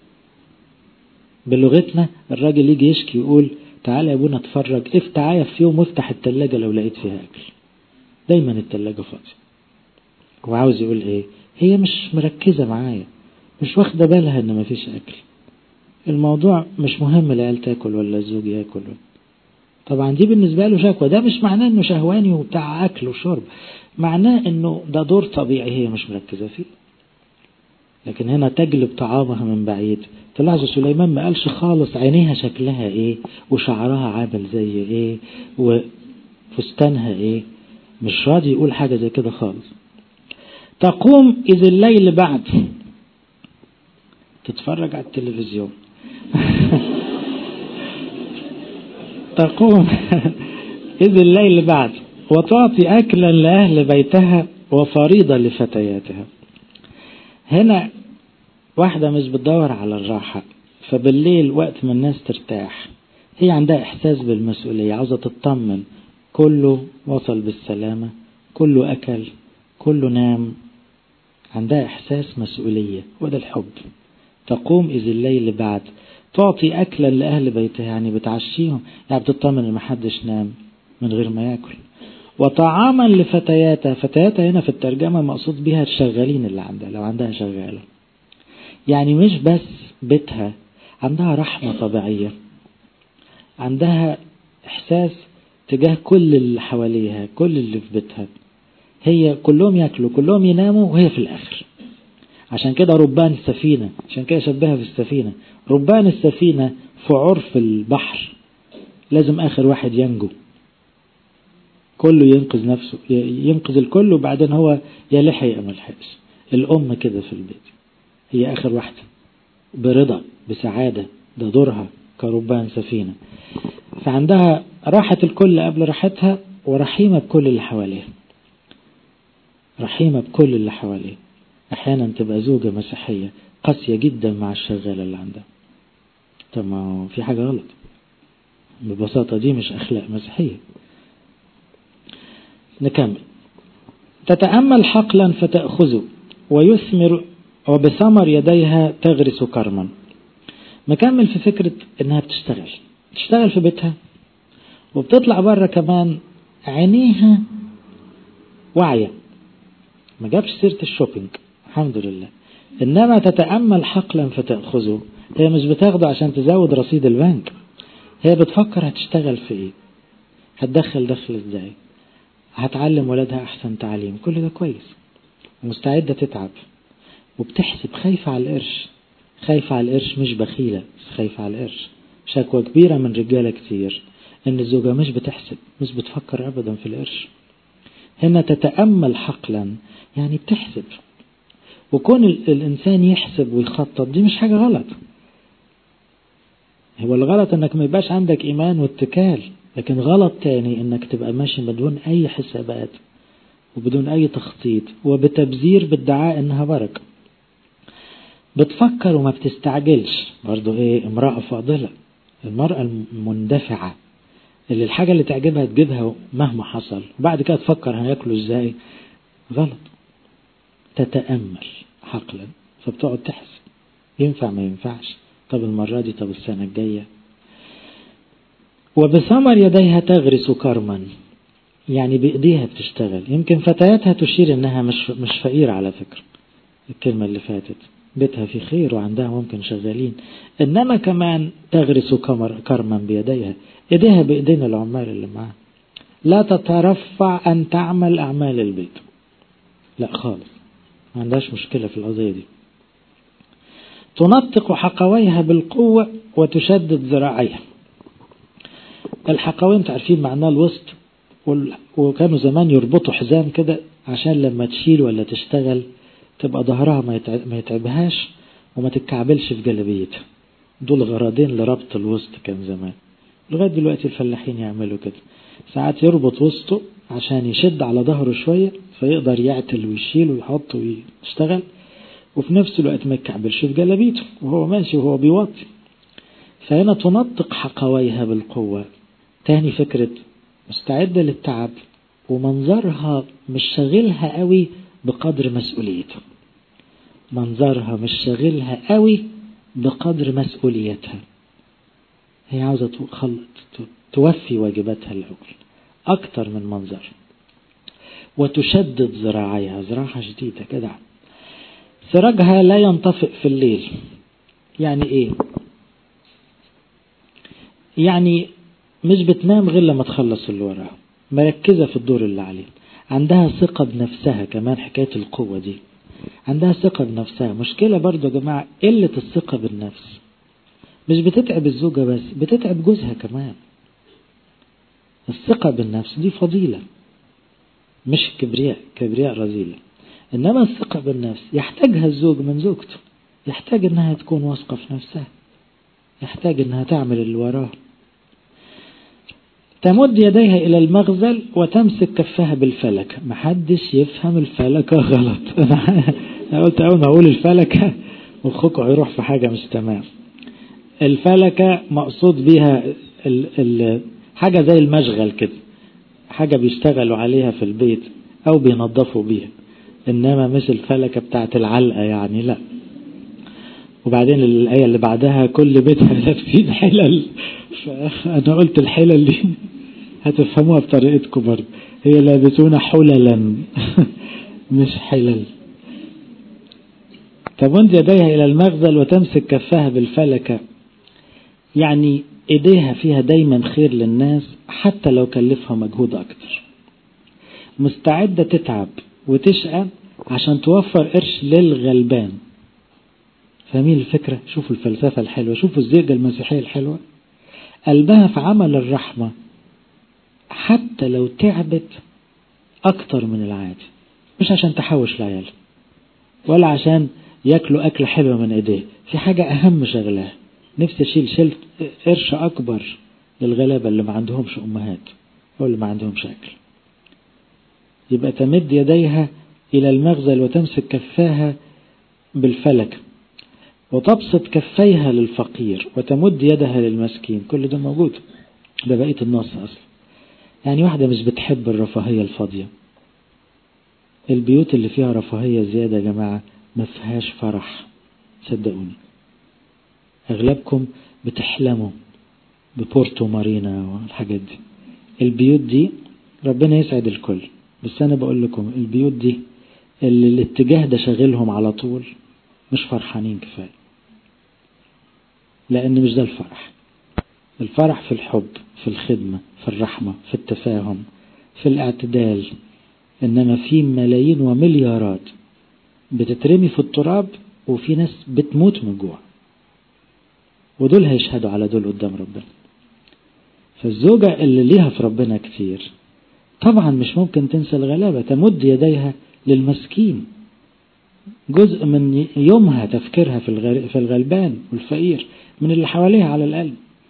بلغتنا الراجل يجي يشكي يقول تعالى يا ابونا اتفرج، تعالى في يوم وافتح التلاجة لو لقيت فيها أكل. دايما التلاجة فاضية. وعاوز يقول ايه؟ هي مش مركزة معايا، مش واخدة بالها ان مفيش أكل. الموضوع مش مهم العيال تاكل ولا الزوج ياكل. طبعا دي بالنسبة له شكوى. ده مش معناه انه شهواني وبتاع أكل وشرب، معناه انه ده دور طبيعي هي مش مركزة فيه. لكن هنا تجلب طعامها من بعيد. تلاحظوا سليمان ما قالش خالص عينيها شكلها ايه وشعرها عامل زي ايه وفستانها ايه، مش راضي يقول حاجة زي كده خالص. تقوم إذ الليل بعد، تتفرج على التلفزيون تقوم إذ الليل بعد وتعطي أكلا لأهل بيتها وفريضة لفتياتها. هنا واحدة مش بتدور على الراحة، فبالليل وقت ما الناس ترتاح هي عندها إحساس بالمسؤولية، عاوزة تطمن كله وصل بالسلامة، كله أكل، كله نام. عندها إحساس مسؤولية، وده الحب. تقوم إذ الليل بعد تعطي أكلا لأهل بيتها، يعني بتعشيهم، يعني بتطمن إن محدش نام من غير ما يأكل. وطعاما لفتياتها. فتياتها هنا في الترجمة مقصود بها الشغالين اللي عندها، لو عندها شغالة. يعني مش بس بيتها، عندها رحمة طبيعية، عندها إحساس تجاه كل اللي حواليها، كل اللي في بيتها. هي كلهم يأكلوا كلهم يناموا وهي في الآخر. عشان كده ربان السفينة، عشان كده شبهها في السفينة. ربان السفينة في عرف البحر لازم آخر واحد ينجو، كله ينقذ نفسه، ينقذ الكل وبعدين هو يلحق يا ملحقش. الأم كده في البيت هي آخر واحدة برضا بسعادة، ده دورها كربان سفينة. فعندها راحة الكل قبل راحتها، ورحيمة بكل اللي حواليها، رحيمة بكل اللي حواليها. أحيانا تبقى زوجة مسيحية قاسية جدا مع الشغالة اللي عندها. طب ما في حاجة غلط ببساطة، دي مش أخلاق مسيحية. نكمل. تتأمل حقلا فتأخذه ويثمر وبثمر يديها تغرس كرما. مكمل في فكرة انها بتشتغل في بيتها وبتطلع بره كمان، عينيها واعية. ما جابش سيرة الشوبينج الحمد لله، إنما تتأمل حقلا فتأخذه، هي مش بتاخده عشان تزود رصيد البنك، هي بتفكر هتشتغل في ايه، هتدخل دخل ازاي، هتعلم ولادها احسن تعليم، كل ده كويس، مستعدة تتعب وبتحسب، خايفة على القرش، خايفة على القرش مش بخيلة، خايفة على القرش. شكوى كبيرة من رجالة كتير ان الزوجة مش بتحسب، مش بتفكر ابدا في القرش. هنا تتأمل حقلا يعني بتحسب، وكون الانسان يحسب ويخطط دي مش حاجة غلط. هو الغلط انك ما يبقاش عندك ايمان واتكال، لكن غلط تاني انك تبقى ماشي بدون اي حسابات وبدون اي تخطيط وبتبذير بادعاء انها بركة. بتفكر وما بتستعجلش، برضو ايه، امرأة فاضلة، المرأة المندفعة اللي الحاجة اللي تعجبها تجيبها مهما حصل، وبعد كده تفكر هياكلوا ازاي، غلط. تتأمل حقلا، فبتقعد تحسب ينفع ما ينفعش، طب المرة دي، طب السنة الجاية. وبثمر يديها تغرس كرما، يعني بإيديها بتشتغل. يمكن فتياتها تشير انها مش فقيرة على فكرة، الكلمة اللي فاتت بيتها في خير وعندها ممكن شغالين، انما كمان تغرس كرما بيديها، ايديها بايدين العمال اللي معاها. لا تترفع ان تعمل اعمال البيت، لا خالص، ما عندهاش مشكلة في القضية دي. تنطق حقويها بالقوة وتشدد ذراعيها. الحقوين تعرفين معناه الوسط، وكانوا زمان يربطوا حزام كده عشان لما تشيل ولا تشتغل تبقى ظهرها ما يتعبهاش وما تتكعبلش في جلبيتها. دول غرضين لربط الوسط كان زمان، لغاية دلوقتي الفلاحين يعملوا كده، ساعات يربط وسطه عشان يشد على ظهره شوية فيقدر يعتل ويشيل ويحط ويشتغل، وفي نفس الوقت ما يتكعبلش في جلبيته وهو ماشي وهو بيوطي. فهنا تنطق حقويها بالقوة، تاني فكرة مستعدة للتعب، ومنظرها مش شاغلها قوي بقدر مسؤوليتها، منظرها مش شاغلها قوي بقدر مسؤوليتها، هي عاوزة توفي واجباتها الأول أكتر من منظر. وتشدد ذراعيها، ذراعها شديدة كده. سراجها لا ينطفئ في الليل، يعني ايه؟ يعني مش بتنام غير لما تخلص اللي وراها، مركزة في الدور اللي عليه، عندها ثقة بنفسها. كمان حكاية القوة دي، عندها ثقة بنفسها. مشكلة برضو يا جماعة قلة الثقة بالنفس، مش بتتعب الزوجة بس، بتتعب جوزها كمان. الثقة بالنفس دي فضيلة مش كبرياء، كبرياء رذيلة. إنما الثقة بالنفس يحتاجها الزوج من زوجته، يحتاج إنها تكون واثقة في نفسها، يحتاج إنها تعمل اللي وراها. تمد يديها إلى المغزل وتمسك كفها بالفلكة. محدش يفهم الفلكة غلط. أنا قلت أول ما أقول الفلكة مخكم هيروح في حاجة مش تمام. الفلكة مقصود بيها حاجة زي المشغل كده، حاجة بيشتغلوا عليها في البيت أو بينظفوا بيها، إنما مش الفلكة بتاعت العلقة يعني، لا. وبعدين الآية اللي بعدها كل بيتها لابسين حلل، فأنا قلت الحلل دي هتفهموها بطريقتكم برضه، هي لابسون حللا مش حلل. تمد يديها إلى المغزل وتمسك كفها بالفلكة، يعني إيديها فيها دايما خير للناس حتى لو كلفها مجهود أكتر، مستعدة تتعب وتشقى عشان توفر قرش للغلبان. فاهمين الفكرة؟ شوفوا الفلسفة الحلوة، شوفوا الزيجة المسيحية الحلوة، قلبها في عمل الرحمة حتى لو تعبت أكتر من العادي، مش عشان تحوش لعيال ولا عشان يأكلوا أكل حلوة من إيديه، في حاجة أهم شغلها، نفسي أشيل قرش أكبر للغلابة اللي ما عندهمش أمهات أو اللي ما عندهمش أكل. يبقى تمد يديها إلى المغزل وتمسك كفاها بالفلك، وتبسط كفيها للفقير وتمد يدها للمسكين. كل ده موجود، ده بقية النص أصلا. يعني واحدة مش بتحب الرفاهية الفاضية. البيوت اللي فيها رفاهية زيادة يا جماعة ما فيهاش فرح، صدقوني. أغلبكم بتحلموا ببورتو مارينا والحاجات دي. البيوت دي ربنا يسعد الكل، بس أنا بقول لكم البيوت دي اللي الاتجاه ده شغلهم على طول مش فرحانين كفاية، لأن مش ده الفرح. الفرح في الحب، في الخدمة، في الرحمة، في التفاهم، في الاعتدال. إنما في ملايين ومليارات بتترمي في التراب، وفي ناس بتموت من جوع، ودول هيشهدوا على دول قدام ربنا. فالزوجة اللي ليها في ربنا كتير طبعا مش ممكن تنسى الغلابة، تمد يديها للمسكين، جزء من يومها تفكيرها في الغلبان والفقير من اللي حواليها على الأقل.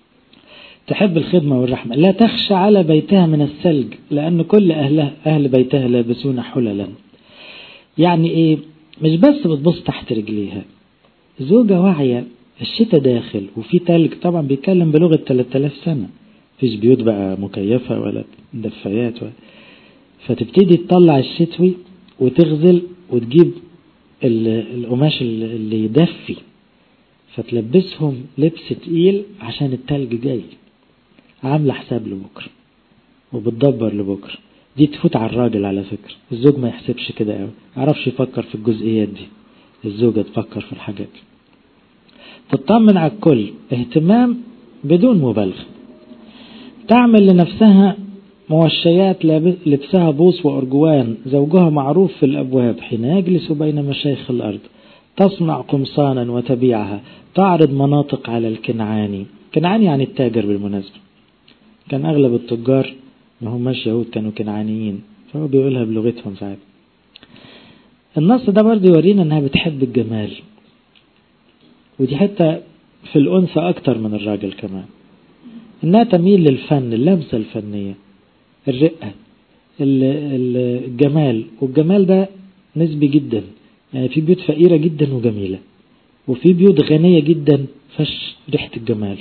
تحب الخدمة والرحمة، لا تخشى على بيتها من الثلج، لأن كل أهل بيتها لابسون حللا. يعني إيه؟ مش بس بتبص تحت رجليها، زوجة واعية. الشتاء داخل وفي تلج، طبعا بيتكلم بلغة 3000 سنة، فيش بيوت بقى مكيفة ولا دفايات فتبتدي تطلع الشتوي وتغزل وتجيب القماش اللي يدفي، فتلبسهم لبس تقيل عشان التلج جاي، عاملة حساب لبكرة وبتدبر لبكرة. دي تفوت على الراجل على فكرة، الزوج ما يحسبش كده قوي، يعرفش يفكر في الجزئيات دي، الزوجة تفكر في الحاجات. تطمن على الكل، اهتمام بدون مبالغة. تعمل لنفسها موشيات، لبسها بوس وأرجوان، زوجها معروف في الأبواب حين يجلس بين مشايخ الأرض. تصنع قمصانا وتبيعها، تعرض مناطق على الكنعاني. كنعاني يعني التاجر بالمناسبة، كان أغلب التجار ما هماش يهود، كانوا كنعانيين، فهو بيقولها بلغتهم ساعات. النص ده برضه يورينا أنها بتحب الجمال، ودي حتى في الأنثى أكتر من الراجل كمان، إنها تميل للفن، اللمسة الفنية، الرقة، الجمال. والجمال ده نسبي جدا، يعني في بيوت فقيرة جدا وجميلة، وفي بيوت غنية جدا فش ريحة الجمال.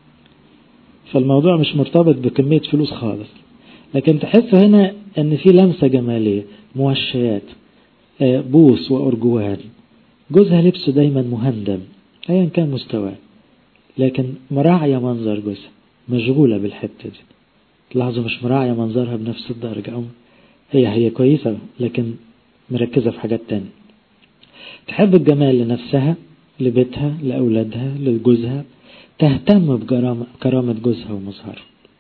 فالموضوع مش مرتبط بكمية فلوس خالص، لكن تحس هنا ان في لمسة جمالية، موشيات، بوس وأرجوان. جوزها لبسه دايما مهندم ايا كان مستواه، لكن مراعية منظر جوزها، مشغولة بالحتة دي. تلاحظوا مش مراعية منظرها بنفس الدرجة، أو هي كويسة لكن مركزة في حاجات تانية. تحب الجمال لنفسها، لبيتها، لأولادها، لجوزها. تهتم بكرامة جوزها ومظهره،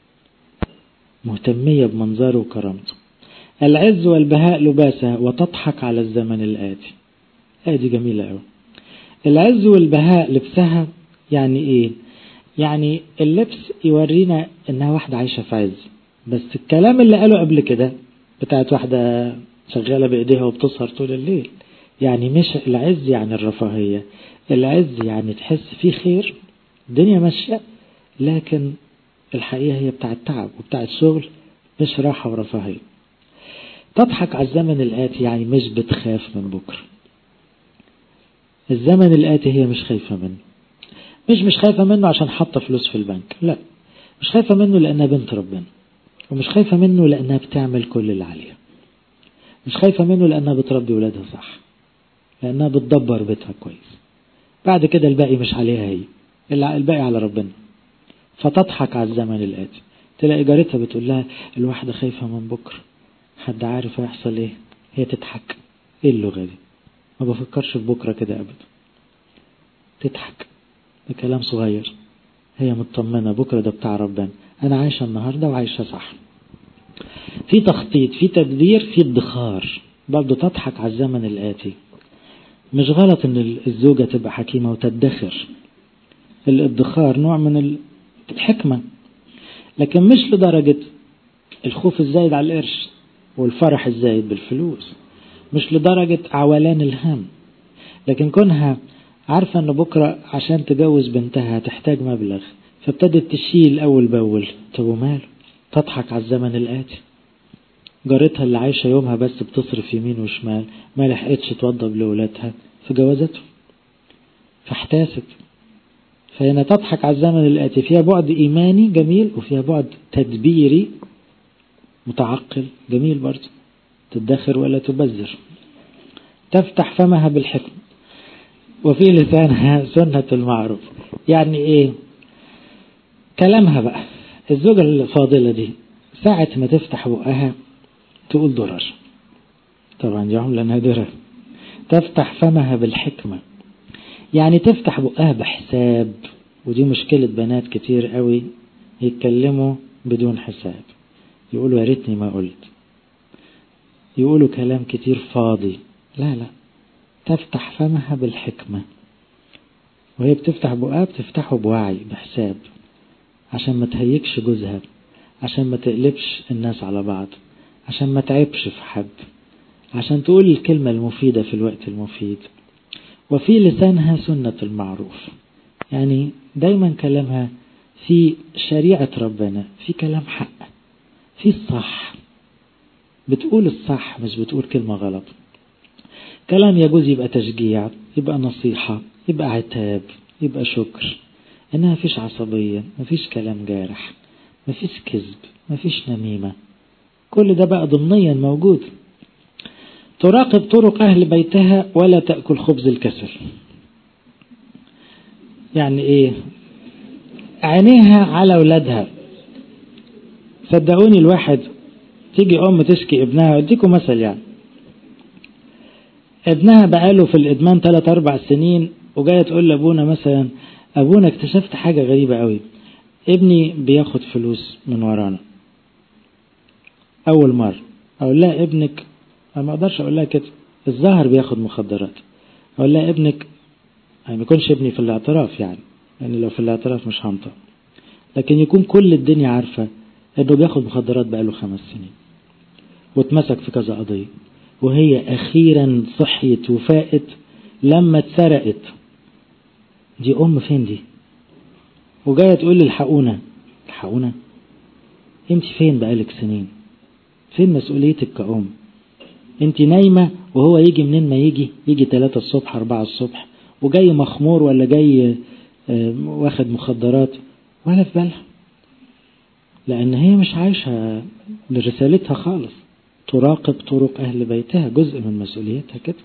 مهتمية بمنظره وكرامته. العز والبهاء لباسها، وتضحك على الزمن الآتي. دي جميلة أوي. العز والبهاء لبسها يعني إيه؟ يعني اللبس يورينا إنها واحدة عايشة في عز، بس الكلام اللي قاله قبل كده بتاعت واحدة شغالة بإيديها وبتسهر طول الليل. يعني مش العز يعني الرفاهية، العز يعني تحس فيه خير، الدنيا ماشية، لكن الحقيقة هي بتاعت تعب وبتاعت شغل، مش راحة ورفاهية. تضحك على الزمن الآتي يعني مش بتخاف من بكرة. الزمن الآتي هي مش خايفة منه، مش خايفة منه عشان حاطة فلوس في البنك، لا، مش خايفة منه لأنها بنت ربنا، ومش خايفة منه لأنها بتعمل كل اللي عليها، مش خايفة منه لأنها بتربي ولادها صح، لأنها بتدبر بيتها كويس. بعد كده الباقي مش عليها هي، الباقي على ربنا. فتضحك على الزمن الآتي. تلاقي جارتها بتقول لها الواحدة خايفة من بكرة، حد عارف هيحصل ايه؟ هي تضحك. ايه اللغة دي؟ ما بفكرش في بكرة كده أبدا، تضحك. ده كلام صغير، هي مطمنة بكرة ده بتاع ربنا، أنا عايشة النهاردة وعايشة صح. في تخطيط، في تدبير، في ادخار. برضو تضحك على الزمن الآتي. مش غلط ان الزوجة تبقى حكيمة وتدخر، الادخار نوع من الحكمة، لكن مش لدرجة الخوف الزايد على القرش والفرح الزايد بالفلوس، مش لدرجة عولان الهم، لكن كونها عارفة ان بكرة عشان تجوز بنتها تحتاج مبلغ، فابتدت تشيل أول بأول. طب وماله؟ تضحك على الزمن الآتي. جارتها اللي عايشة يومها بس بتصرف يمين وشمال، ما لحقتش توضب لأولادها في جوازته، فاحتاست. فهنا تضحك على الزمن الآتي، فيها بعد إيماني جميل، وفيها بعد تدبيري متعقل جميل برضه. تدخر ولا تبذر. تفتح فمها بالحكم، وفي لسانها سنة المعروف. يعني ايه كلامها بقى؟ الزوجة الفاضلة دي ساعة ما تفتح بقها تقول درر، طبعا دي عملة نادرة. تفتح فمها بالحكمة، يعني تفتح بقها بحساب، ودي مشكلة بنات كتير قوي، يتكلموا بدون حساب، يقولوا يا ريتني ما قلت، يقولوا كلام كتير فاضي. لا لا، تفتح فمها بالحكمة، وهي بتفتح بقها بتفتحه بوعي بحساب، عشان ما تهيكش جوزها، عشان ما تقلبش الناس على بعض، عشان ما تعبش في حد، عشان تقول الكلمة المفيدة في الوقت المفيد. وفي لسانها سنة المعروف، يعني دايما كلامها في شريعة ربنا، في كلام حق، في الصح، بتقول الصح مش بتقول كلمة غلط. كلام يجوز يبقى تشجيع، يبقى نصيحة، يبقى عتاب، يبقى شكر، انها فيش عصبية، مفيش كلام جارح، مفيش كذب، مفيش نميمة، كل ده بقى ضمنيا موجود. تراقب طرق أهل بيتها ولا تأكل خبز الكسل. يعني ايه؟ عينيها على أولادها. صدقوني الواحد تيجي أم تشكي ابنها، اديكم مثل، يعني ابنها بقاله في الإدمان 3-4 سنين، وجاية تقول لأبونا مثلا أبونا اكتشفت حاجة غريبة قوي، ابني بياخد فلوس من ورانا. أول مرة أقول لها ابنك، ما أقدرش أقول لها كده، الظاهر بياخد مخدرات. أقول لها ابنك، يعني ما يكونش ابني في الاعتراف، يعني لو في الاعتراف مش هنطق، لكن يكون كل الدنيا عارفة انه بياخد مخدرات بقاله 5 سنين، واتمسك في كذا قضية، وهي أخيرا صحيت وفاقت لما اتسرقت. دي أم فين دي؟ وجاية تقول لي الحقونا. الحقونا؟ انت فين بقالك سنين؟ فين مسؤوليتك كأم؟ انت نايمة وهو يجي منين ما يجي 3 الصبح 4 الصبح، وجاي مخمور ولا جاي واخد مخدرات، ولا في بالها، لأن هي مش عايشة لرسالتها خالص. تراقب طرق أهل بيتها، جزء من مسؤوليتها كده.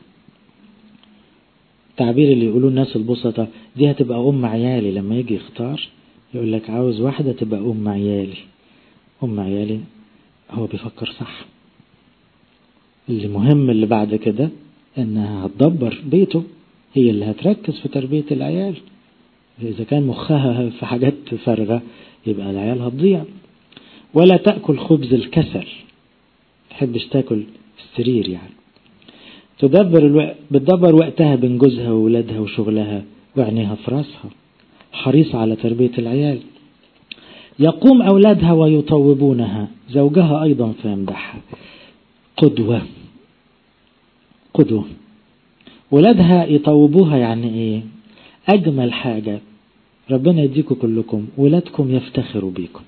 التعبير اللي يقولوا الناس البسطة دي هتبقى أم عيالي، لما يجي يختار يقول لك عاوز واحدة تبقى أم عيالي. أم عيالي هو بيفكر صح. اللي مهم اللي بعد كده انها هتدبر بيته، هي اللي هتركز في تربية العيال. إذا كان مخها في حاجات فارغة يبقى العيال هتضيع. ولا تأكل خبز الكسل، تحبش تاكل في السرير، يعني بتدبر وقتها بين جوزها وولادها وشغلها وعينيها في راسها، حريصة على تربية العيال. يقوم أولادها ويطوبونها، زوجها أيضا فيمدحها. قدوة. ولادها يطوبوها، يعني ايه؟ أجمل حاجة ربنا يديكم كلكم، ولادكم يفتخروا بيكم.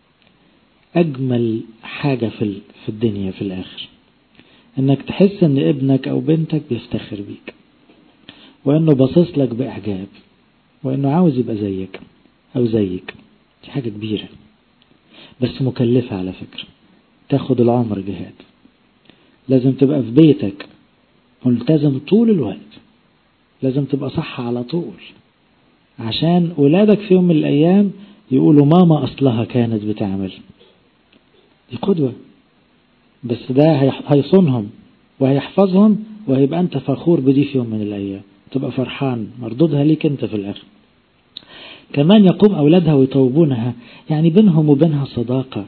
أجمل حاجة في الدنيا في الآخر انك تحس ان ابنك او بنتك بيفتخر بيك، وانه باصص لك بإعجاب، وانه عاوز يبقى زيك او زيك. دي حاجة كبيرة بس مكلفة على فكرة، تاخد العمر جهاد. لازم تبقى في بيتك ملتزم طول الوقت، لازم تبقى صح على طول، عشان ولادك في يوم من الأيام يقولوا ماما أصلها كانت بتعمل. دي قدوة، بس ده هيصونهم وهيحفظهم، وهيبقى أنت فخور بدي في يوم من الأيام، تبقى فرحان مردودها ليك أنت في الآخر. كمان يقوم أولادها ويطوبونها، يعني بينهم وبينها صداقة.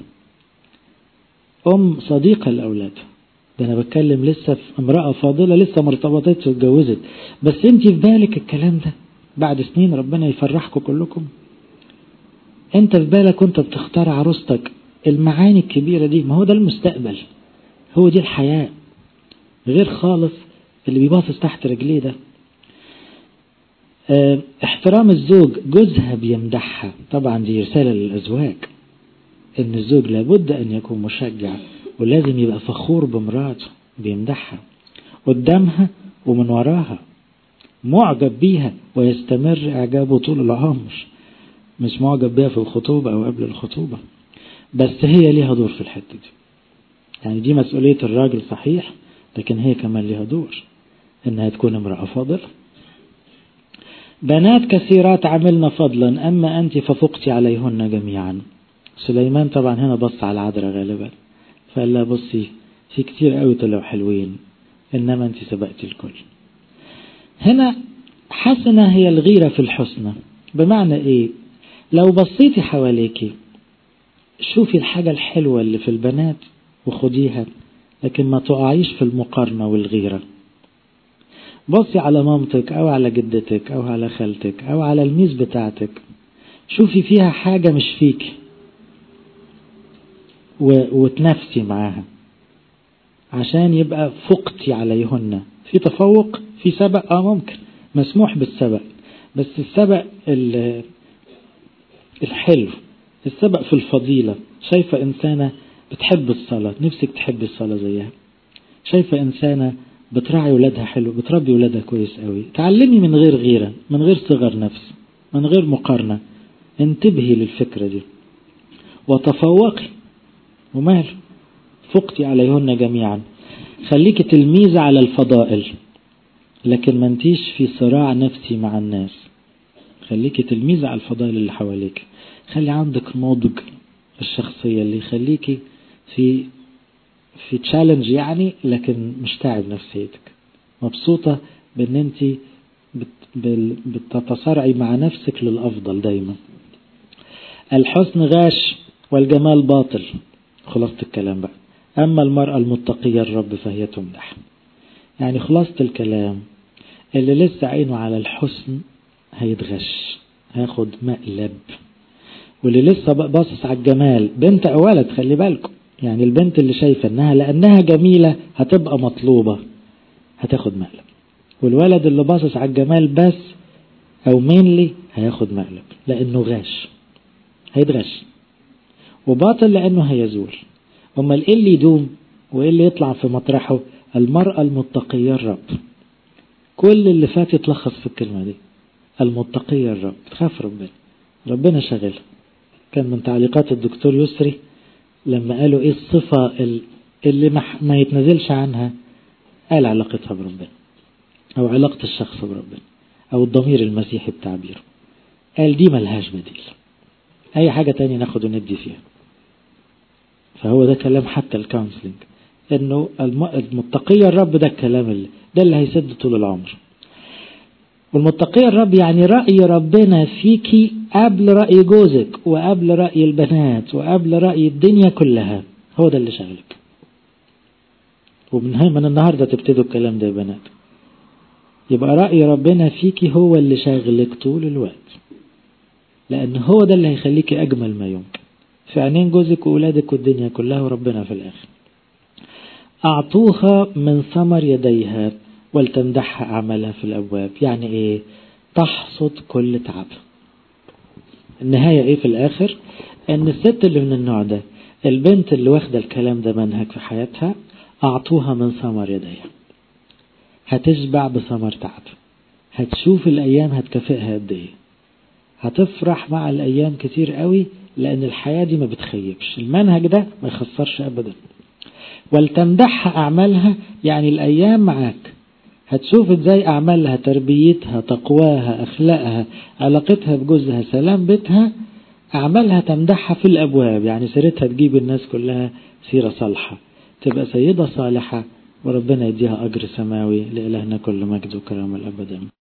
صديقة الأولاد. ده أنا بتكلم لسه في امرأة فاضلة لسه مرتبطتش واتجوزت، بس أنت في بالك الكلام ده بعد سنين ربنا يفرحكم كلكم. أنت في بالك وأنت بتختار عروستك المعاني الكبيرة دي، ما هو ده المستقبل، هو دي الحياة، غير خالص اللي بيباصص تحت رجليه ده. احترام الزوج، جوزها بيمدحها. طبعا دي رسالة للأزواج، ان الزوج لابد ان يكون مشجع، ولازم يبقى فخور بمراته، بيمدحها قدامها ومن وراها، معجب بيها ويستمر اعجابه طول العمر، مش معجب بيها في الخطوبة او قبل الخطوبة بس. هي ليها دور في الحتة دي، يعني دي مسؤولية الراجل صحيح، لكن هي كمان ليها دور انها تكون امرأة فاضلة. بنات كثيرات عملن فضلا، أما أنت ففقت عليهن جميعا. سليمان طبعا هنا بص على العذراء غالبا، فقال لها بصي في كتير قوي طلعوا حلوين، إنما أنت سبقتي الكل. هنا حسنة هي الغيرة في الحسنى. بمعنى ايه؟ لو بصيتي حواليكي شوفي الحاجة الحلوة اللي في البنات وخديها، لكن ما تقعيش في المقارنة والغيرة. بصي على مامتك أو على جدتك أو على خالتك أو على الميز بتاعتك، شوفي فيها حاجة مش فيك وتنافسي معاها عشان يبقى فقتي عليهن. في تفوق، في سبق، ممكن مسموح بالسبق، بس السبق الحلو، السبق في الفضيلة. شايفة إنسانة بتحب الصلاة، نفسك تحب الصلاة زيها. شايفة إنسانة بتراعي ولادها حلو، بتربي ولادها كويس قوي، تعلمي من غير غيرة، من غير صغر نفس، من غير مقارنة. انتبهي للفكرة دي وتفوقي، ومال فقتي عليهن جميعا. خليك تلميذة على الفضائل، لكن ما انتيش في صراع نفسي مع الناس. خليك تلميذة على الفضائل اللي حواليك. خلي عندك نضج الشخصية اللي يخليكي في تشالنج يعني، لكن مش تعب نفسيتك، مبسوطة بان انت بتتصارعي مع نفسك للأفضل دايما. الحسن غاش والجمال باطل. خلاصة الكلام بقى. أما المرأة المتقية الرب فهي تمدح. يعني خلاصة الكلام، اللي لسه عينه على الحسن هيتغش، هياخد مقلب. واللي لسه باصص على الجمال، بنت أو ولد، خلي بالكم، يعني البنت اللي شايفة انها لأنها جميلة هتبقى مطلوبة هتاخد مقلب، والولد اللي باصص على الجمال بس أو مينلي هياخد مقلب، لأنه غاش، هيتغش. وباطل لأنه هيزول. أمال إيه اللي يدوم وإيه اللي يطلع في مطرحه؟ المرأة المتقية الرب. كل اللي فات يتلخص في الكلمة دي، المتقية الرب، تخاف ربنا، ربنا شغل. كان من تعليقات الدكتور يسري لما قالوا إيه الصفة اللي ما يتنزلش عنها، قال علاقتها بربنا، أو علاقة الشخص بربنا، أو الضمير المسيحي بتعبيره. قال دي ملهاش بديل، أي حاجة تانية ناخد وندي فيها. فهو ده كلام حتى الكونسلنج، إنه المتقية الرب ده الكلام ده اللي هيسد طول العمر. والمتقية الرب يعني رأي ربنا فيكي قبل رأي جوزك وقبل رأي البنات وقبل رأي الدنيا كلها، هو ده اللي شغلك. ومن النهاردة تبتدوا الكلام ده يا بنات، يبقى رأي ربنا فيكي هو اللي شاغلك طول الوقت، لأن هو ده اللي هيخليكي أجمل ما يمكن في عينين جوزك وأولادك والدنيا كلها وربنا في الآخر. أعطوها من ثمر يديها ولتمدحها أعمالها في الأبواب. يعني إيه؟ تحصد كل تعب. النهاية إيه في الآخر؟ أن الست اللي من النوع ده، البنت اللي واخدة الكلام ده منهج في حياتها، أعطوها من ثمر يديها، هتشبع بثمر تعب، هتشوف الأيام هتكافئها قد إيه، هتفرح مع الأيام كتير قوي، لأن الحياة دي ما بتخيبش، المنهج ده ما يخسرش أبدا. ولتمدحها أعمالها، يعني الأيام معاك هتشوف ازاي أعمالها، تربيتها، تقواها، أخلاقها، علاقتها بجوزها، سلام بيتها، أعمالها تمدحها في الأبواب، يعني سيرتها تجيب الناس كلها سيرة صالحة، تبقى سيدة صالحة، وربنا يديها أجر سماوي. لإلهنا كل مجد وكرامة الأبد.